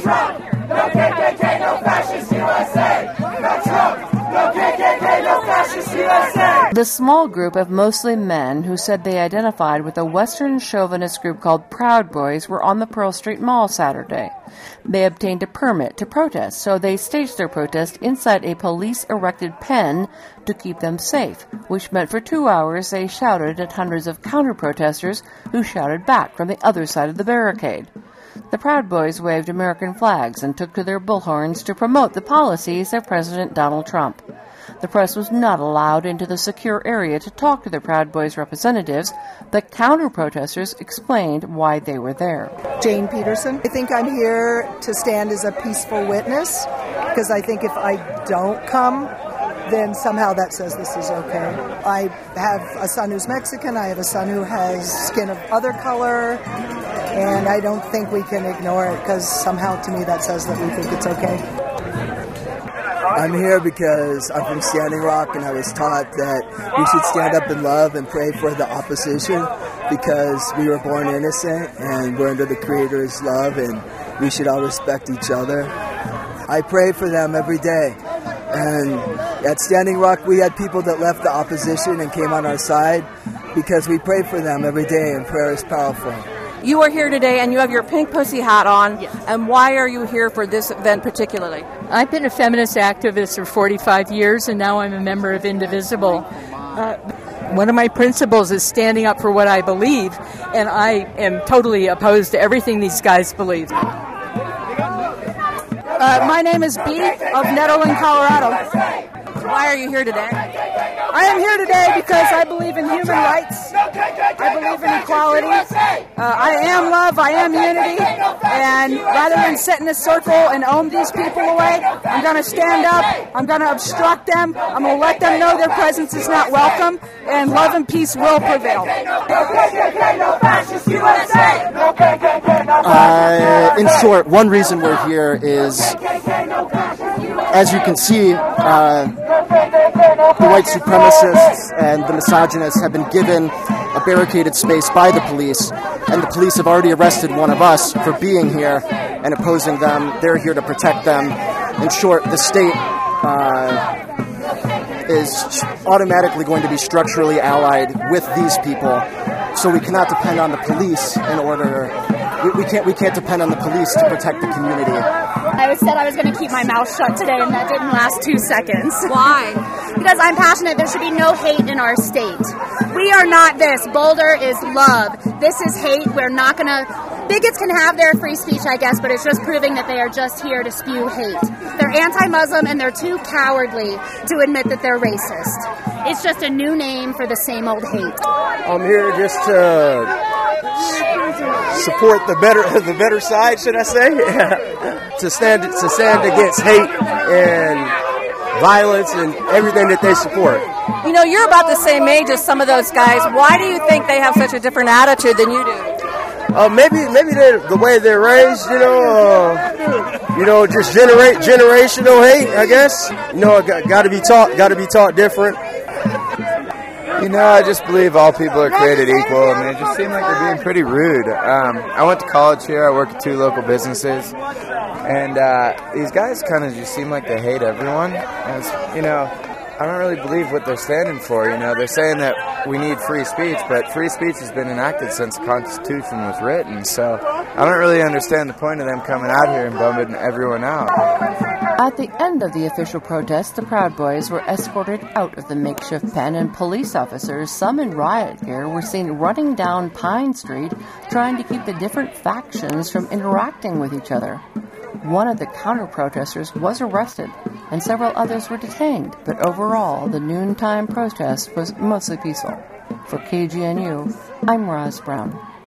Trump! No KKK, no fascist USA! No Trump! No KKK, no fascist USA! The small group of mostly men who said they identified with a Western chauvinist group called Proud Boys were on the Pearl Street Mall Saturday. They obtained a permit to protest, so they staged their protest inside a police-erected pen to keep them safe, which meant for 2 hours they shouted at hundreds of counter-protesters who shouted back from the other side of the barricade. The Proud Boys waved American flags and took to their bullhorns to promote the policies of President Donald Trump. The press was not allowed into the secure area to talk to the Proud Boys representatives, but counter-protesters explained why they were there. Jane Peterson. I think I'm here to stand as a peaceful witness, because I think if I don't come, then somehow that says this is okay. I have a son who's Mexican, I have a son who has skin of other color, and I don't think we can ignore it, because somehow to me that says that we think it's okay. I'm here because I'm from Standing Rock, and I was taught that we should stand up in love and pray for the opposition because we were born innocent and we're under the Creator's love and we should all respect each other. I pray for them every day. And at Standing Rock, we had people that left the opposition and came on our side because we pray for them every day, and prayer is powerful. You are here today and you have your pink pussy hat on. Yes. And why are you here for this event particularly? I've been a feminist activist for 45 years, and now I'm a member of Indivisible. One of my principles is standing up for what I believe, and I am totally opposed to everything these guys believe. My name is Bee of Nettleton, Colorado. Why are you here today? I am here today because I believe in human rights. I believe in equality. I am love. I am unity. And rather than sit in a circle and own these people away, I'm going to stand up. I'm going to obstruct them. I'm going to let them know their presence is not welcome. And love and peace will prevail. In short, one reason we're here is, as you can see, the white supremacists and the misogynists have been given a barricaded space by the police, and the police have already arrested one of us for being here and opposing them. They're here to protect them. In short, the state is automatically going to be structurally allied with these people, so we cannot depend on the police in order. We can't depend on the police to protect the community. I said I was going to keep my mouth shut today, and that didn't last 2 seconds. Why? Because I'm passionate. There should be no hate in our state. We are not this. Boulder is love. This is hate. We're not going to... Bigots can have their free speech, I guess, but it's just proving that they are just here to spew hate. They're anti-Muslim, and they're too cowardly to admit that they're racist. It's just a new name for the same old hate. I'm here just to support the better side, should I say? to stand against hate and violence and everything that they support. You know, you're about the same age as some of those guys. Why do you think they have such a different attitude than you do? Maybe the way they're raised, just generational hate, I guess. Got to be taught different. I just believe all people are created equal. I mean, it just seems like they're being pretty rude. I went to college here. I work at 2 local businesses. And these guys kind of just seem like they hate everyone. And I don't really believe what they're standing for. They're saying that we need free speech, but free speech has been enacted since the Constitution was written. So I don't really understand the point of them coming out here and bumming everyone out. At the end of the official protest, the Proud Boys were escorted out of the makeshift pen, and police officers, some in riot gear, were seen running down Pine Street trying to keep the different factions from interacting with each other. One of the counter-protesters was arrested, and several others were detained, but overall, the noontime protest was mostly peaceful. For KGNU, I'm Roz Brown.